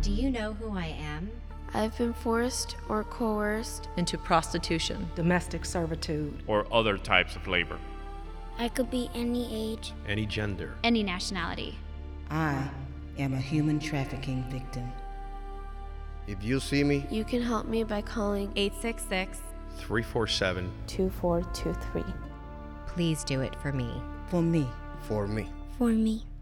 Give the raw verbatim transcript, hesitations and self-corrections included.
Do you know who I am? I've been forced or coerced into prostitution, domestic servitude, or other types of labor. I could be any age, any gender, any nationality. I am a human trafficking victim. If you see me, you can help me by calling eight six six, three four seven, two four two three. Please do it for me. For me. For me. For me.